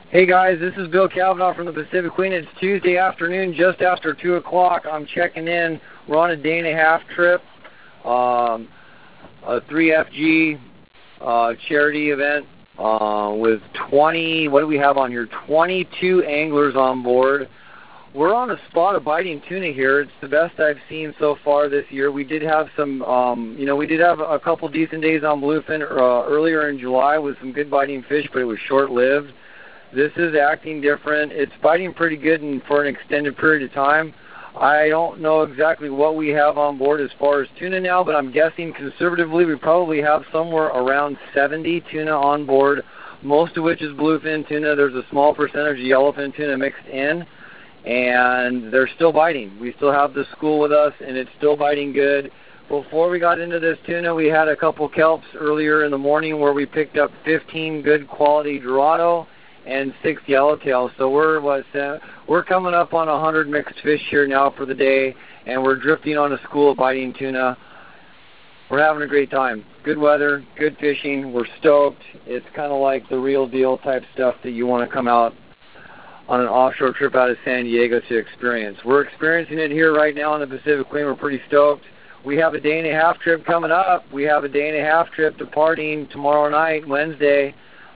Hey guys, this is Bill Cavanaugh from the Pacific Queen. It's Tuesday afternoon, just after 2 o'clock. I'm checking in. We're on a day-and-a-half trip, a 3FG charity event with 20, what do we have on here? 22 anglers on board. We're on a spot of biting tuna here. It's the best I've seen so far this year. We did have some, we did have a couple decent days on bluefin earlier in July with some good biting fish, but it was short-lived. This is acting different. It's biting pretty good for an extended period of time. I don't know exactly what we have on board as far as tuna now, but I'm guessing conservatively we probably have somewhere around 70 tuna on board, most of which is bluefin tuna. There's a small percentage of yellowfin tuna mixed in, and they're still biting. We still have the school with us, and it's still biting good. Before we got into this tuna, we had a couple kelps earlier in the morning where we picked up 15 good quality Dorado and 6 yellowtails. So we're coming up on 100 mixed fish here now for the day, and we're drifting on a school of biting tuna. We're having a great time. Good weather, good fishing. We're stoked. It's kind of like the real deal type stuff that you want to come out on an offshore trip out of San Diego to experience. We're experiencing it here right now on the Pacific Queen. We're pretty stoked. We have a day-and-a-half trip coming up. We have a day-and-a-half trip departing tomorrow night, Wednesday.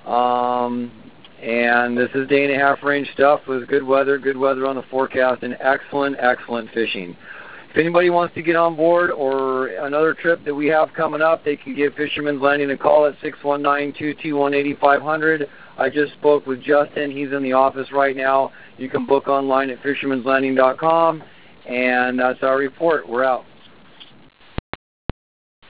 And this is day-and-a-half range stuff with good weather on the forecast, and excellent, excellent fishing. If anybody wants to get on board or another trip that we have coming up, they can give Fisherman's Landing a call at 619-221-8500. I just spoke with Justin. He's in the office right now. You can book online at fishermanslanding.com, and that's our report. We're out.